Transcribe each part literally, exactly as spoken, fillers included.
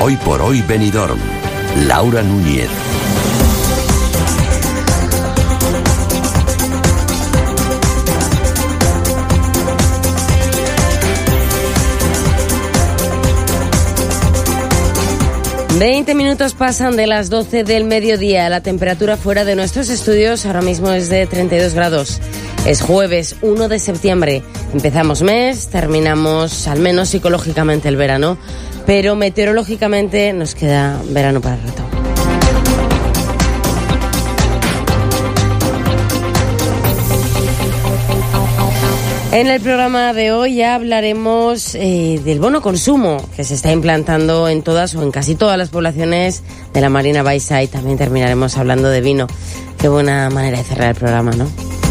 Hoy por hoy Benidorm. Laura Núñez. veinte minutos pasan de las doce del mediodía. La temperatura fuera de nuestros estudios ahora mismo es de treinta y dos grados. Es jueves uno de septiembre. Empezamos mes, terminamos al menos psicológicamente el verano, pero meteorológicamente nos queda verano para el rato. En el programa de hoy ya hablaremos eh, del bono consumo que se está implantando en todas o en casi todas las poblaciones de la Marina Baixa, y también terminaremos hablando de vino. Qué buena manera de cerrar el programa, ¿no?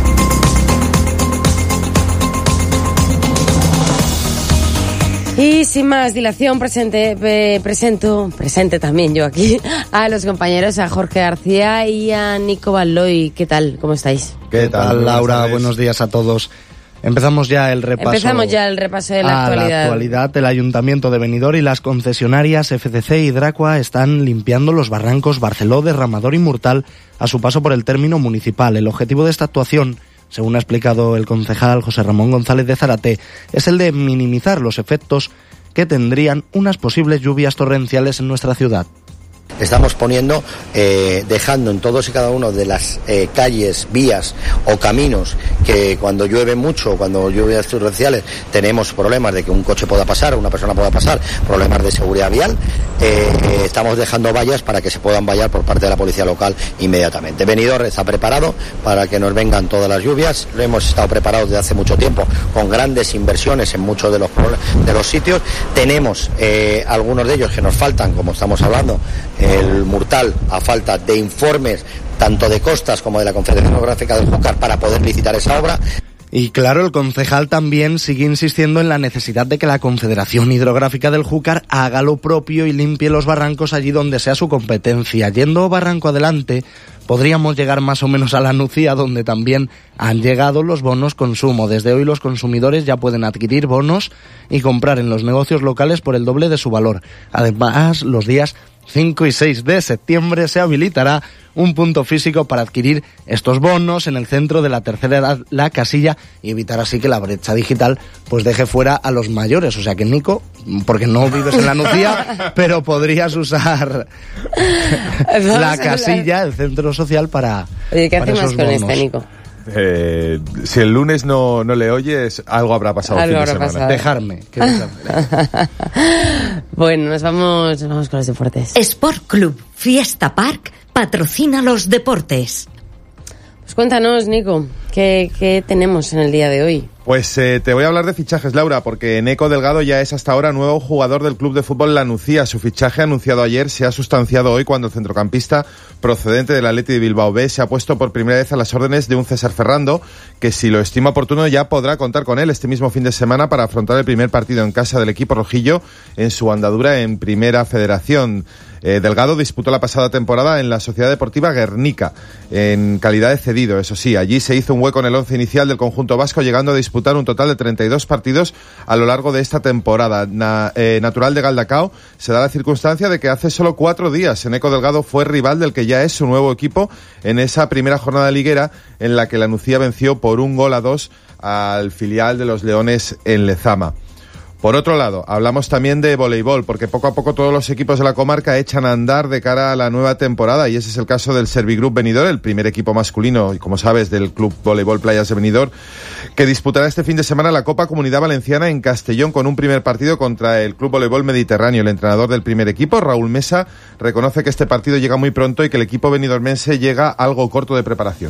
Y sin más dilación, presente, eh, presento, presente también yo aquí a los compañeros, a Jorge García y a Nico Balloy. ¿Qué tal? ¿Cómo estáis? ¿Qué tal, Laura? Buenos días a todos. Empezamos ya el repaso. Empezamos ya el repaso de la a actualidad. La actualidad. El Ayuntamiento de Benidorm y las concesionarias F C C y Hidracua están limpiando los barrancos Barceló, Derramador y Murtal a su paso por el término municipal. El objetivo de esta actuación, según ha explicado el concejal José Ramón González de Zárate, es el de minimizar los efectos que tendrían unas posibles lluvias torrenciales en nuestra ciudad. Estamos poniendo, eh, dejando en todos y cada uno de las eh, calles, vías o caminos que cuando llueve mucho, cuando lluvias torrenciales, tenemos problemas de que un coche pueda pasar, una persona pueda pasar, problemas de seguridad vial, eh, eh, estamos dejando vallas para que se puedan vallar por parte de la policía local inmediatamente. Benidorm está preparado para que nos vengan todas las lluvias, lo hemos estado preparados desde hace mucho tiempo con grandes inversiones en muchos de los, de los sitios. Tenemos eh, algunos de ellos que nos faltan, como estamos hablando, el Murtal, a falta de informes tanto de Costas como de la Confederación Hidrográfica del Júcar para poder licitar esa obra. Y claro, el concejal también sigue insistiendo en la necesidad de que la Confederación Hidrográfica del Júcar haga lo propio y limpie los barrancos allí donde sea su competencia. Yendo barranco adelante, podríamos llegar más o menos a la Nucía, donde también han llegado los bonos consumo. Desde hoy los consumidores ya pueden adquirir bonos y comprar en los negocios locales por el doble de su valor. Además, los días cinco y seis de septiembre se habilitará un punto físico para adquirir estos bonos en el centro de la tercera edad, La Casilla, y evitar así que la brecha digital pues deje fuera a los mayores. O sea que, Nico, porque no vives en la Nucía, pero podrías usar La Casilla, el centro social, para, Oye, ¿qué para hacemos esos con bonos. este, Nico? Eh, si el lunes no, no le oyes, algo habrá pasado el fin de semana. Pasado. Dejarme. Que dejarme. Bueno, nos vamos, nos vamos con los deportes. Sport Club Fiesta Park patrocina los deportes. Pues cuéntanos, Nico, ¿qué, qué tenemos en el día de hoy? Pues eh, te voy a hablar de fichajes, Laura, porque Neco Delgado ya es hasta ahora nuevo jugador del Club de Fútbol La Nucía. Su fichaje, anunciado ayer, se ha sustanciado hoy cuando el centrocampista procedente del Athletic de Bilbao B se ha puesto por primera vez a las órdenes de un César Ferrando, que si lo estima oportuno ya podrá contar con él este mismo fin de semana para afrontar el primer partido en casa del equipo rojillo en su andadura en Primera Federación. Eh, Delgado disputó la pasada temporada en la Sociedad Deportiva Guernica, en calidad de cedido, eso sí. Allí se hizo un hueco en el once inicial del conjunto vasco, llegando a disputar un total de treinta y dos partidos a lo largo de esta temporada. Na, eh, natural de Galdacao, se da la circunstancia de que hace solo cuatro días Neco Delgado fue rival del que ya es su nuevo equipo en esa primera jornada liguera en la que la Nucía venció por un gol a dos al filial de los Leones en Lezama. Por otro lado, hablamos también de voleibol, porque poco a poco todos los equipos de la comarca echan a andar de cara a la nueva temporada, y ese es el caso del Servigroup Benidorm, el primer equipo masculino, y como sabes, del Club Voleibol Playas de Benidorm, que disputará este fin de semana la Copa Comunidad Valenciana en Castellón con un primer partido contra el Club Voleibol Mediterráneo. El entrenador del primer equipo, Raúl Mesa, reconoce que este partido llega muy pronto y que el equipo benidormense llega algo corto de preparación.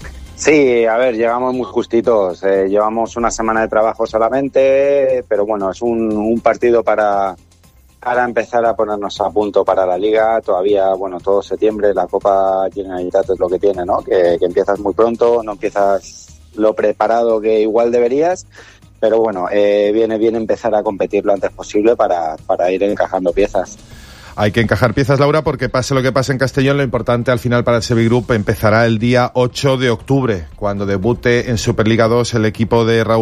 Sí, a ver, llegamos muy justitos, eh, llevamos una semana de trabajo solamente, pero bueno, es un, un partido para, para empezar a ponernos a punto para la Liga. Todavía, bueno, todo septiembre, la Copa Generalitat es lo que tiene, ¿no? Que, que empiezas muy pronto, no empiezas lo preparado que igual deberías, pero bueno, eh, viene bien empezar a competir lo antes posible para, para ir encajando piezas. Hay que encajar piezas, Laura, porque pase lo que pase en Castellón, lo importante al final para el Servigroup empezará el día ocho de octubre, cuando debute en Superliga dos el equipo de Raúl